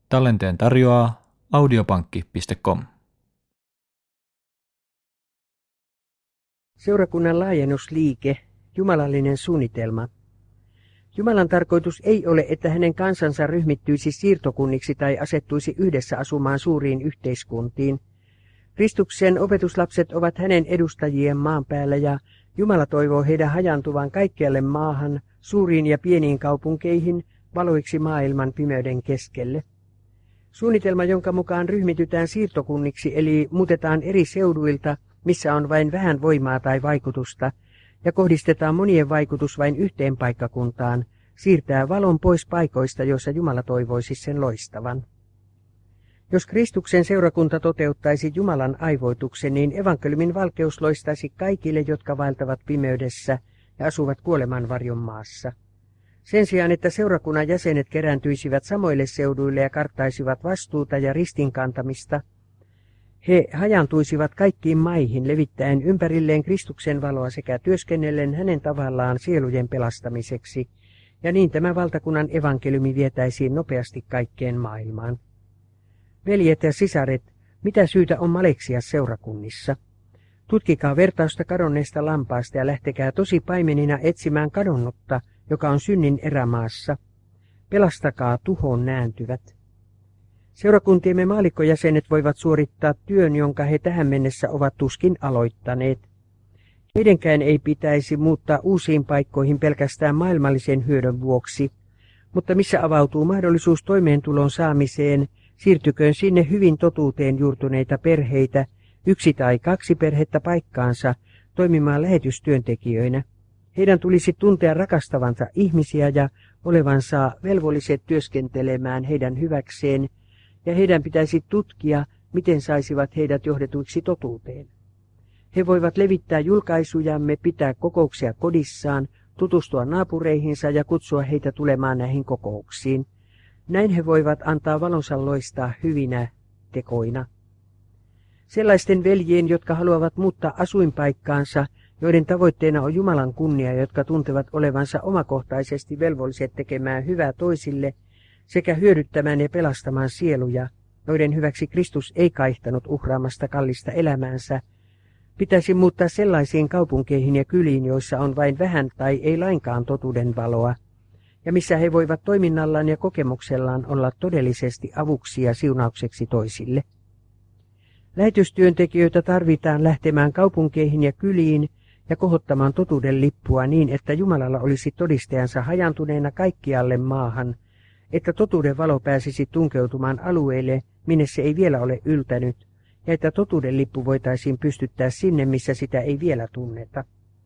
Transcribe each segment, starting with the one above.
Tallenteen tarjoaa audiopankki.com. Seurakunnan laajennusliike, jumalallinen suunnitelma. Jumalan tarkoitus ei ole, että hänen kansansa ryhmittyisi siirtokunniksi tai asettuisi yhdessä asumaan suuriin yhteiskuntiin. Kristuksen opetuslapset ovat hänen edustajien maan päällä ja Jumala toivoo heidän hajantuvan kaikkialle maahan, suuriin ja pieniin kaupunkeihin, valoiksi maailman pimeyden keskelle. Suunnitelma, jonka mukaan ryhmitytään siirtokunniksi eli muutetaan eri seuduilta, missä on vain vähän voimaa tai vaikutusta, ja kohdistetaan monien vaikutus vain yhteen paikkakuntaan, siirtää valon pois paikoista, joissa Jumala toivoisi sen loistavan. Jos Kristuksen seurakunta toteuttaisi Jumalan aivoituksen, niin evankeliumin valkeus loistaisi kaikille, jotka vaeltavat pimeydessä ja asuvat kuoleman varjon maassa. Sen sijaan, että seurakunnan jäsenet kerääntyisivät samoille seuduille ja karttaisivat vastuuta ja ristinkantamista, he hajantuisivat kaikkiin maihin levittäen ympärilleen Kristuksen valoa sekä työskennellen hänen tavallaan sielujen pelastamiseksi, ja niin tämä valtakunnan evankeliumi vietäisiin nopeasti kaikkeen maailmaan. Veljet ja sisaret, mitä syytä on maleksia seurakunnissa? Tutkikaa vertausta kadonneesta lampaasta ja lähtekää tosi paimenina etsimään kadonnutta, joka on synnin erämaassa. Pelastakaa tuhoon nääntyvät. Seurakuntiemme maallikkojäsenet voivat suorittaa työn, jonka he tähän mennessä ovat tuskin aloittaneet. Heidänkään ei pitäisi muuttaa uusiin paikkoihin pelkästään maailmallisen hyödyn vuoksi, mutta missä avautuu mahdollisuus toimeentulon saamiseen, siirtyköön sinne hyvin totuuteen juurtuneita perheitä, 1 tai 2 perhettä paikkaansa, toimimaan lähetystyöntekijöinä. Heidän tulisi tuntea rakastavansa ihmisiä ja olevansa velvolliset työskentelemään heidän hyväkseen, ja heidän pitäisi tutkia, miten saisivat heidät johdetuiksi totuuteen. He voivat levittää julkaisujamme, pitää kokouksia kodissaan, tutustua naapureihinsa ja kutsua heitä tulemaan näihin kokouksiin. Näin he voivat antaa valonsa loistaa hyvinä tekoina. Sellaisten veljien, jotka haluavat muuttaa asuinpaikkaansa, joiden tavoitteena on Jumalan kunnia, jotka tuntevat olevansa omakohtaisesti velvolliset tekemään hyvää toisille sekä hyödyttämään ja pelastamaan sieluja, joiden hyväksi Kristus ei kaihtanut uhraamasta kallista elämäänsä, pitäisi muuttaa sellaisiin kaupunkeihin ja kyliin, joissa on vain vähän tai ei lainkaan totuuden valoa, ja missä he voivat toiminnallaan ja kokemuksellaan olla todellisesti avuksi ja siunaukseksi toisille. Lähetystyöntekijöitä tarvitaan lähtemään kaupunkeihin ja kyliin ja kohottamaan totuuden lippua niin, että Jumalalla olisi todistajansa hajantuneena kaikkialle maahan, että totuuden valo pääsisi tunkeutumaan alueille, minne se ei vielä ole yltänyt, ja että totuuden lippu voitaisiin pystyttää sinne, missä sitä ei vielä tunneta.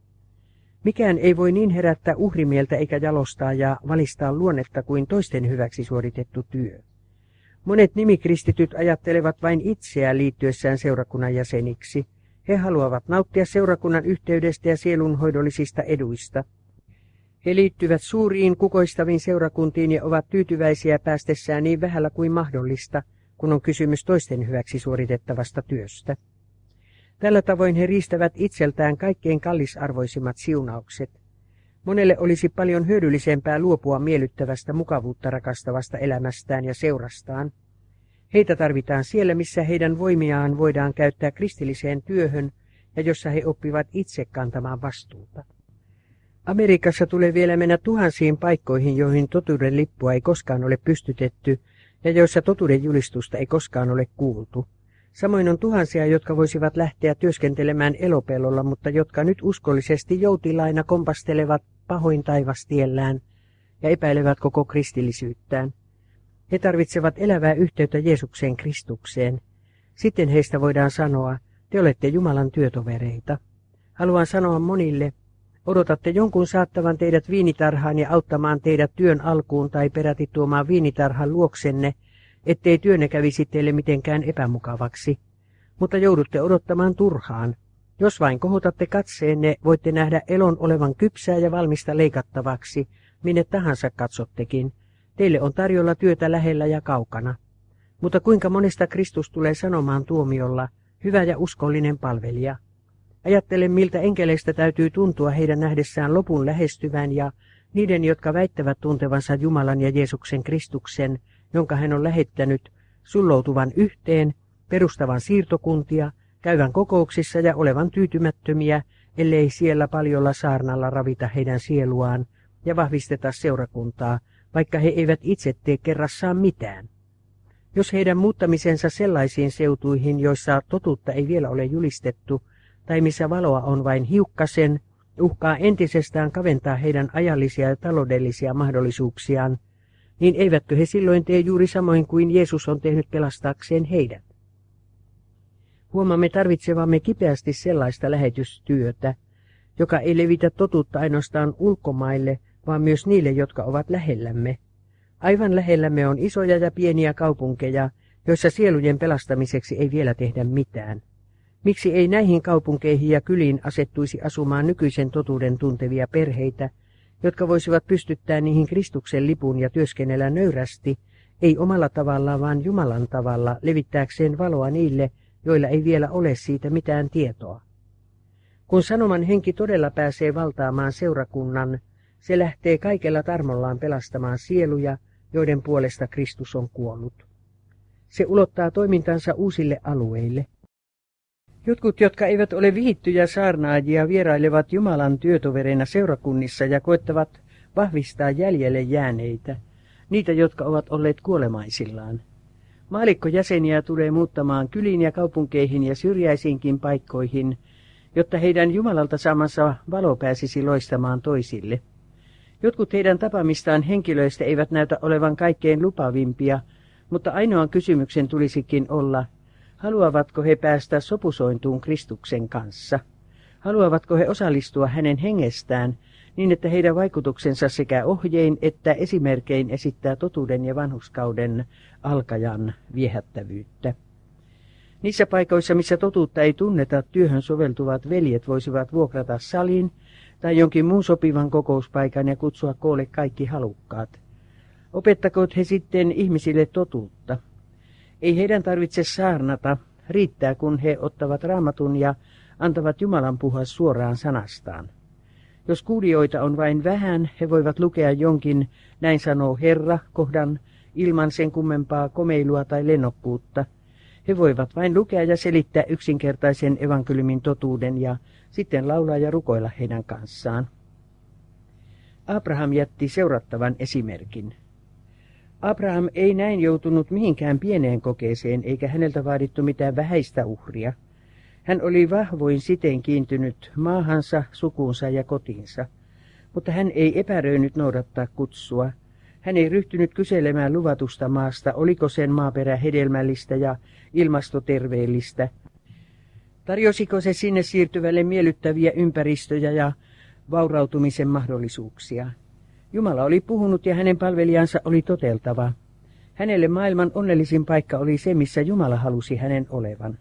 Mikään ei voi niin herättää uhrimieltä eikä jalostaa ja valistaa luonnetta kuin toisten hyväksi suoritettu työ. Monet nimikristityt ajattelevat vain itseään liittyessään seurakunnan jäseniksi. He haluavat nauttia seurakunnan yhteydestä ja sielunhoidollisista eduista. He liittyvät suuriin kukoistaviin seurakuntiin ja ovat tyytyväisiä päästessään niin vähällä kuin mahdollista, kun on kysymys toisten hyväksi suoritettavasta työstä. Tällä tavoin he riistävät itseltään kaikkein kallisarvoisimmat siunaukset. Monelle olisi paljon hyödyllisempää luopua miellyttävästä mukavuutta rakastavasta elämästään ja seurastaan. Heitä tarvitaan siellä, missä heidän voimiaan voidaan käyttää kristilliseen työhön ja jossa he oppivat itse kantamaan vastuuta. Amerikassa tulee vielä mennä tuhansiin paikkoihin, joihin totuuden lippua ei koskaan ole pystytetty ja joissa totuuden julistusta ei koskaan ole kuultu. Samoin on tuhansia, jotka voisivat lähteä työskentelemään elopellolla, mutta jotka nyt uskollisesti joutilaina kompastelevat pahoin taivastiellään ja epäilevät koko kristillisyyttään. He tarvitsevat elävää yhteyttä Jeesukseen Kristukseen. Sitten heistä voidaan sanoa, te olette Jumalan työtovereita. Haluan sanoa monille, odotatte jonkun saattavan teidät viinitarhaan ja auttamaan teidät työn alkuun tai peräti tuomaan viinitarhan luoksenne, ettei työnne kävisi teille mitenkään epämukavaksi. Mutta joudutte odottamaan turhaan. Jos vain kohotatte katseenne, voitte nähdä elon olevan kypsää ja valmista leikattavaksi, minne tahansa katsottekin. Teille on tarjolla työtä lähellä ja kaukana. Mutta kuinka monesta Kristus tulee sanomaan tuomiolla, hyvä ja uskollinen palvelija. Ajattele, miltä enkeleistä täytyy tuntua heidän nähdessään lopun lähestyvän ja niiden, jotka väittävät tuntevansa Jumalan ja Jeesuksen Kristuksen, jonka hän on lähettänyt, sulloutuvan yhteen, perustavan siirtokuntia, käyvän kokouksissa ja olevan tyytymättömiä, ellei siellä paljolla saarnalla ravita heidän sieluaan ja vahvisteta seurakuntaa, vaikka he eivät itse tee kerrassaan mitään. Jos heidän muuttamisensa sellaisiin seutuihin, joissa totuutta ei vielä ole julistettu, tai missä valoa on vain hiukkasen, uhkaa entisestään kaventaa heidän ajallisia ja taloudellisia mahdollisuuksiaan, niin eivätkö he silloin tee juuri samoin kuin Jeesus on tehnyt pelastaakseen heidät? Huomaamme tarvitsevamme kipeästi sellaista lähetystyötä, joka ei levitä totuutta ainoastaan ulkomaille, vaan myös niille, jotka ovat lähellämme. Aivan lähellämme on isoja ja pieniä kaupunkeja, joissa sielujen pelastamiseksi ei vielä tehdä mitään. Miksi ei näihin kaupunkeihin ja kyliin asettuisi asumaan nykyisen totuuden tuntevia perheitä, jotka voisivat pystyttää niihin Kristuksen lipun ja työskennellä nöyrästi, ei omalla tavallaan, vaan Jumalan tavalla, levittääkseen valoa niille, joilla ei vielä ole siitä mitään tietoa. Kun sanoman henki todella pääsee valtaamaan seurakunnan, se lähtee kaikella tarmollaan pelastamaan sieluja, joiden puolesta Kristus on kuollut. Se ulottaa toimintansa uusille alueille. Jotkut, jotka eivät ole vihittyjä saarnaajia, vierailevat Jumalan työtovereina seurakunnissa ja koettavat vahvistaa jäljelle jääneitä, niitä, jotka ovat olleet kuolemaisillaan. Maalikkojäseniä tulee muuttamaan kyliin ja kaupunkeihin ja syrjäisiinkin paikkoihin, jotta heidän Jumalalta saamansa valo pääsisi loistamaan toisille. Jotkut heidän tapaamistaan henkilöistä eivät näytä olevan kaikkein lupavimpia, mutta ainoan kysymyksen tulisikin olla, haluavatko he päästä sopusointuun Kristuksen kanssa? Haluavatko he osallistua hänen hengestään niin, että heidän vaikutuksensa sekä ohjein että esimerkein esittää totuuden ja vanhurskauden alkajan viehättävyyttä? Niissä paikoissa, missä totuutta ei tunneta, työhön soveltuvat veljet voisivat vuokrata salin tai jonkin muun sopivan kokouspaikan ja kutsua koolle kaikki halukkaat. Opettakoot he sitten ihmisille totuutta. Ei heidän tarvitse saarnata, riittää kun he ottavat Raamatun ja antavat Jumalan puhua suoraan sanastaan. Jos kuulijoita on vain vähän, he voivat lukea jonkin, näin sanoo Herra, kohdan ilman sen kummempaa komeilua tai lennokkuutta. He voivat vain lukea ja selittää yksinkertaisen evankeliumin totuuden ja sitten laulaa ja rukoilla heidän kanssaan. Abraham jätti seurattavan esimerkin. Abraham ei näin joutunut mihinkään pieneen kokeeseen, eikä häneltä vaadittu mitään vähäistä uhria. Hän oli vahvoin siten kiintynyt maahansa, sukuunsa ja kotiinsa, mutta hän ei epäröinyt noudattaa kutsua. Hän ei ryhtynyt kyselemään luvatusta maasta, oliko sen maaperä hedelmällistä ja ilmastoterveellistä. Tarjosiko se sinne siirtyvälle miellyttäviä ympäristöjä ja vaurautumisen mahdollisuuksia? Jumala oli puhunut ja hänen palvelijansa oli toteltava. Hänelle maailman onnellisin paikka oli se, missä Jumala halusi hänen olevan.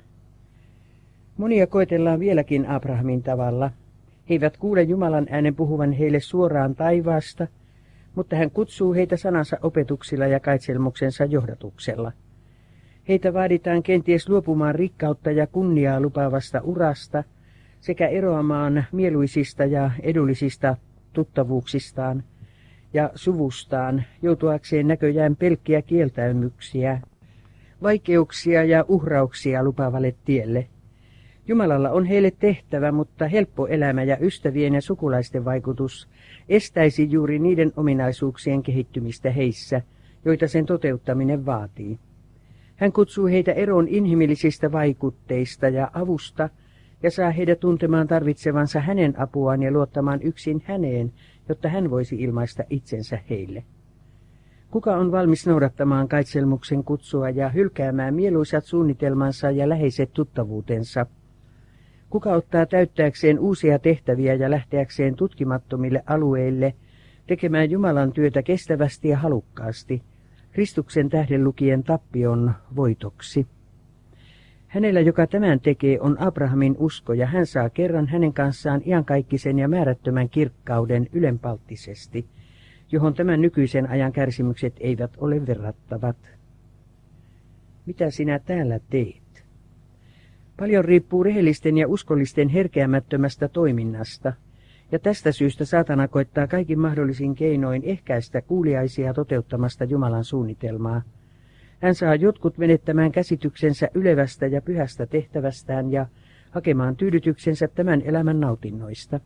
Monia koetellaan vieläkin Abrahamin tavalla. He eivät kuule Jumalan äänen puhuvan heille suoraan taivaasta, mutta hän kutsuu heitä sanansa opetuksilla ja kaitselmuksensa johdatuksella. Heitä vaaditaan kenties luopumaan rikkautta ja kunniaa lupaavasta urasta sekä eroamaan mieluisista ja edullisista tuttavuuksistaan ja suvustaan, joutuakseen näköjään pelkkiä kieltäymyksiä, vaikeuksia ja uhrauksia lupaavalle tielle. Jumalalla on heille tehtävä, mutta helppo elämä ja ystävien ja sukulaisten vaikutus estäisi juuri niiden ominaisuuksien kehittymistä heissä, joita sen toteuttaminen vaatii. Hän kutsuu heitä eroon inhimillisistä vaikutteista ja avusta ja saa heidät tuntemaan tarvitsevansa hänen apuaan ja luottamaan yksin häneen, jotta hän voisi ilmaista itsensä heille. Kuka on valmis noudattamaan kaitselmuksen kutsua ja hylkäämään mieluisat suunnitelmansa ja läheiset tuttavuutensa? Kuka ottaa täyttääkseen uusia tehtäviä ja lähteäkseen tutkimattomille alueille, tekemään Jumalan työtä kestävästi ja halukkaasti, Kristuksen tähden lukien tappion voitoksi? Hänellä, joka tämän tekee, on Abrahamin usko, ja hän saa kerran hänen kanssaan iankaikkisen ja määrättömän kirkkauden ylenpalttisesti, johon tämän nykyisen ajan kärsimykset eivät ole verrattavat. Mitä sinä täällä teet? Paljon riippuu rehellisten ja uskollisten herkeämättömästä toiminnasta, ja tästä syystä saatana koittaa kaikin mahdollisin keinoin ehkäistä kuuliaisia toteuttamasta Jumalan suunnitelmaa. Hän saa jotkut menettämään käsityksensä ylevästä ja pyhästä tehtävästään ja hakemaan tyydytyksensä tämän elämän nautinnoista.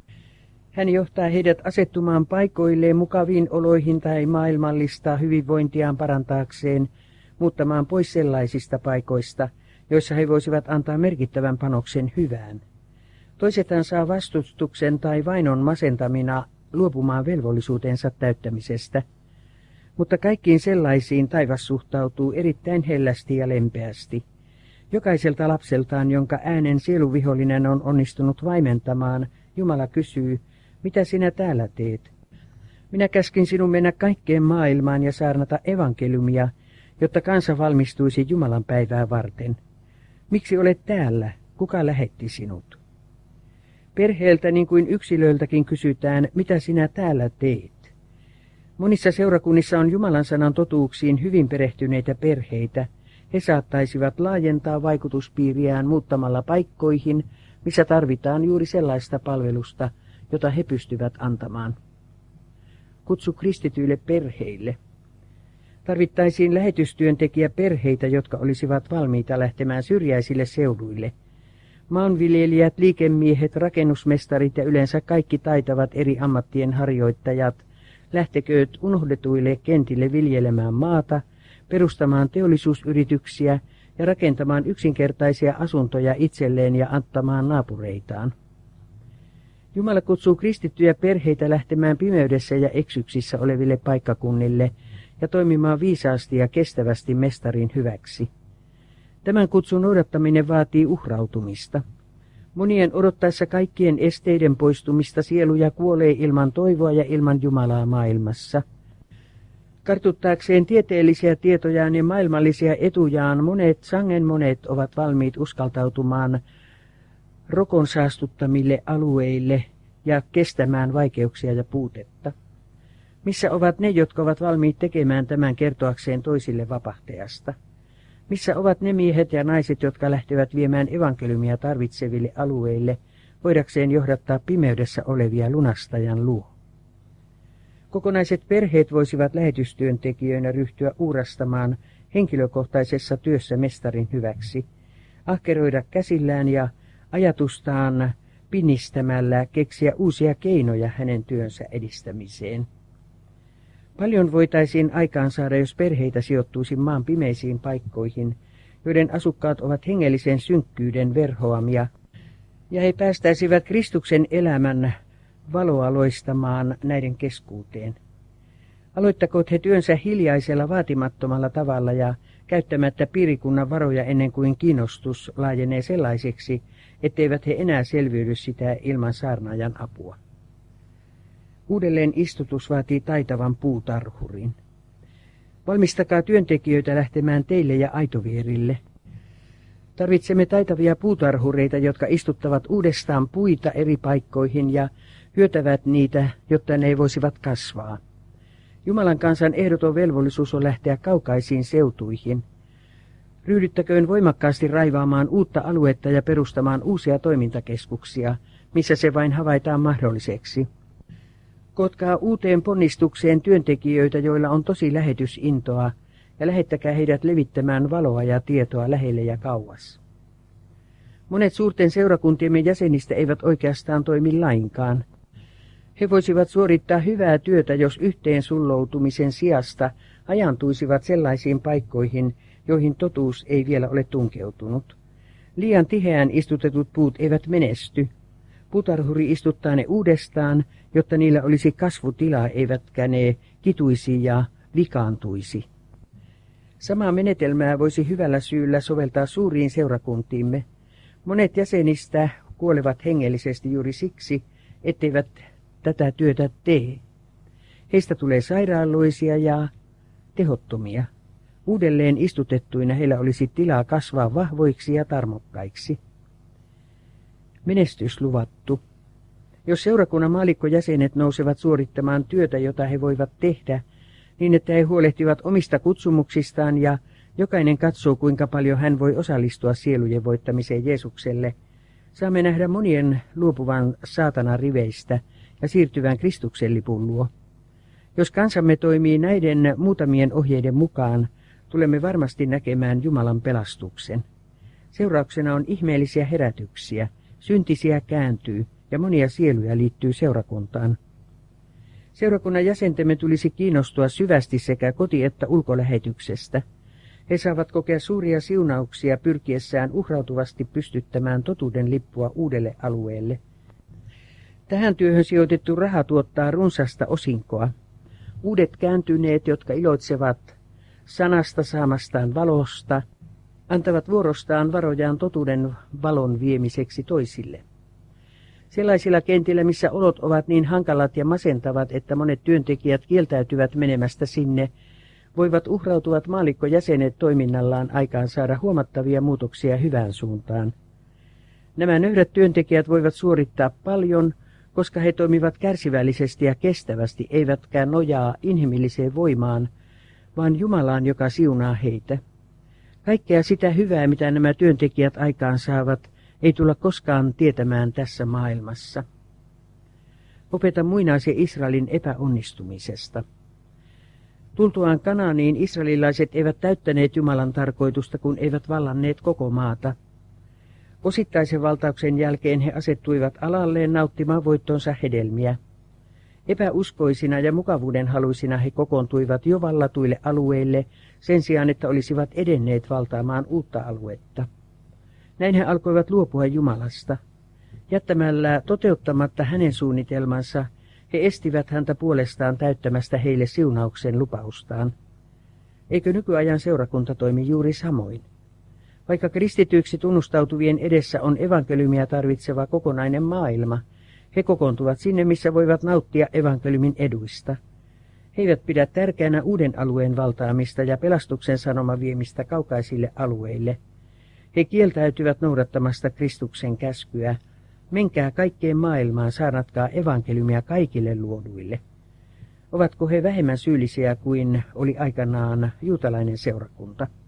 Hän johtaa heidät asettumaan paikoilleen mukaviin oloihin tai maailmallista hyvinvointiaan parantaakseen, muuttamaan pois sellaisista paikoista, joissa he voisivat antaa merkittävän panoksen hyvään. Toiset hän saa vastustuksen tai vainon masentamina luopumaan velvollisuutensa täyttämisestä. Mutta kaikkiin sellaisiin taivas suhtautuu erittäin hellästi ja lempeästi. Jokaiselta lapseltaan, jonka äänen sieluvihollinen on onnistunut vaimentamaan, Jumala kysyy, mitä sinä täällä teet? Minä käskin sinun mennä kaikkeen maailmaan ja saarnata evankeliumia, jotta kansa valmistuisi Jumalan päivää varten. Miksi olet täällä? Kuka lähetti sinut? Perheeltä niin kuin yksilöiltäkin kysytään, mitä sinä täällä teet? Monissa seurakunnissa on Jumalan sanan totuuksiin hyvin perehtyneitä perheitä. He saattaisivat laajentaa vaikutuspiiriään muuttamalla paikkoihin, missä tarvitaan juuri sellaista palvelusta, jota he pystyvät antamaan. Kutsu kristityille perheille. Tarvittaisiin lähetystyöntekijäperheitä, jotka olisivat valmiita lähtemään syrjäisille seuduille. Maanviljelijät, liikemiehet, rakennusmestarit ja yleensä kaikki taitavat eri ammattien harjoittajat lähtekööt unohdetuille kentille viljelemään maata, perustamaan teollisuusyrityksiä ja rakentamaan yksinkertaisia asuntoja itselleen ja antamaan naapureitaan. Jumala kutsuu kristittyjä perheitä lähtemään pimeydessä ja eksyksissä oleville paikkakunnille ja toimimaan viisaasti ja kestävästi mestarin hyväksi. Tämän kutsun odottaminen vaatii uhrautumista. Monien odottaessa kaikkien esteiden poistumista sieluja kuolee ilman toivoa ja ilman Jumalaa maailmassa. Kartuttaakseen tieteellisiä tietojaan ja maailmallisia etujaan sangen monet ovat valmiit uskaltautumaan rokon saastuttamille alueille ja kestämään vaikeuksia ja puutetta. Missä ovat ne, jotka ovat valmiit tekemään tämän kertoakseen toisille vapahtajasta? Missä ovat ne miehet ja naiset, jotka lähtevät viemään evankeliumia tarvitseville alueille, voidakseen johdattaa pimeydessä olevia lunastajan luo? Kokonaiset perheet voisivat lähetystyöntekijöinä ryhtyä uurastamaan henkilökohtaisessa työssä mestarin hyväksi, ahkeroida käsillään ja ajatustaan pinnistämällä keksiä uusia keinoja hänen työnsä edistämiseen. Paljon voitaisiin aikaansaada, jos perheitä sijoittuisi maan pimeisiin paikkoihin, joiden asukkaat ovat hengellisen synkkyyden verhoamia, ja he päästäisivät Kristuksen elämän valoa loistamaan näiden keskuuteen. Aloittakoot he työnsä hiljaisella vaatimattomalla tavalla ja käyttämättä piirikunnan varoja ennen kuin kiinnostus laajenee sellaiseksi, etteivät he enää selviydy sitä ilman saarnaajan apua. Uudelleen istutus vaatii taitavan puutarhurin. Valmistakaa työntekijöitä lähtemään teille ja aitovierille. Tarvitsemme taitavia puutarhureita, jotka istuttavat uudestaan puita eri paikkoihin ja hyötävät niitä, jotta ne voisivat kasvaa. Jumalan kansan ehdoton velvollisuus on lähteä kaukaisiin seutuihin. Ryhdyttäköön voimakkaasti raivaamaan uutta aluetta ja perustamaan uusia toimintakeskuksia, missä se vain havaitaan mahdolliseksi. Kootkaa uuteen ponnistukseen työntekijöitä, joilla on tosi lähetysintoa, ja lähettäkää heidät levittämään valoa ja tietoa lähelle ja kauas. Monet suurten seurakuntiemme jäsenistä eivät oikeastaan toimi lainkaan. He voisivat suorittaa hyvää työtä, jos yhteen sulloutumisen sijasta ajantuisivat sellaisiin paikkoihin, joihin totuus ei vielä ole tunkeutunut. Liian tiheään istutetut puut eivät menesty. Puutarhuri istuttaa ne uudestaan, jotta niillä olisi kasvutilaa, eivätkä ne kituisi ja vikaantuisi. Samaa menetelmää voisi hyvällä syyllä soveltaa suuriin seurakuntiimme. Monet jäsenistä kuolevat hengellisesti juuri siksi, etteivät tätä työtä tee. Heistä tulee sairaaloisia ja tehottomia. Uudelleen istutettuina heillä olisi tilaa kasvaa vahvoiksi ja tarmokkaiksi. Menestys luvattu. Jos seurakunnan maallikkojäsenet nousevat suorittamaan työtä, jota he voivat tehdä, niin että he huolehtivat omista kutsumuksistaan ja jokainen katsoo, kuinka paljon hän voi osallistua sielujen voittamiseen Jeesukselle, saamme nähdä monien luopuvan saatanan riveistä ja siirtyvän Kristuksen lipun luo. Jos kansamme toimii näiden muutamien ohjeiden mukaan, tulemme varmasti näkemään Jumalan pelastuksen. Seurauksena on ihmeellisiä herätyksiä, syntisiä kääntyy ja monia sieluja liittyy seurakuntaan. Seurakunnan jäsentemme tulisi kiinnostua syvästi sekä koti- että ulkolähetyksestä. He saavat kokea suuria siunauksia pyrkiessään uhrautuvasti pystyttämään totuuden lippua uudelle alueelle. Tähän työhön sijoitettu raha tuottaa runsasta osinkoa. Uudet kääntyneet, jotka iloitsevat sanasta saamastaan valosta, antavat vuorostaan varojaan totuuden valon viemiseksi toisille. Sellaisilla kentillä, missä olot ovat niin hankalat ja masentavat, että monet työntekijät kieltäytyvät menemästä sinne, voivat uhrautuvat maallikkojäsenet toiminnallaan aikaan saada huomattavia muutoksia hyvään suuntaan. Nämä nöyrät työntekijät voivat suorittaa paljon, koska he toimivat kärsivällisesti ja kestävästi, eivätkä nojaa inhimilliseen voimaan, vaan Jumalaan, joka siunaa heitä. Kaikkea sitä hyvää, mitä nämä työntekijät aikaan saavat, ei tulla koskaan tietämään tässä maailmassa. Opeta muinaisen Israelin epäonnistumisesta. Tultuaan Kanaaniin israelilaiset eivät täyttäneet Jumalan tarkoitusta, kun eivät vallanneet koko maata. Osittaisen valtauksen jälkeen he asettuivat alalleen nauttimaan voittonsa hedelmiä. Epäuskoisina ja mukavuudenhaluisina he kokoontuivat jo vallatuille alueille sen sijaan, että olisivat edenneet valtaamaan uutta aluetta. Näin he alkoivat luopua Jumalasta. Jättämällä toteuttamatta hänen suunnitelmansa, he estivät häntä puolestaan täyttämästä heille siunauksen lupaustaan. Eikö nykyajan seurakunta toimi juuri samoin? Vaikka kristityiksi tunnustautuvien edessä on evankeliumia tarvitseva kokonainen maailma, he kokoontuvat sinne, missä voivat nauttia evankeliumin eduista. He eivät pidä tärkeänä uuden alueen valtaamista ja pelastuksen sanoma viemistä kaukaisille alueille. He kieltäytyvät noudattamasta Kristuksen käskyä. Menkää kaikkeen maailmaan, saarnatkaa evankeliumia kaikille luoduille. Ovatko he vähemmän syyllisiä kuin oli aikanaan juutalainen seurakunta?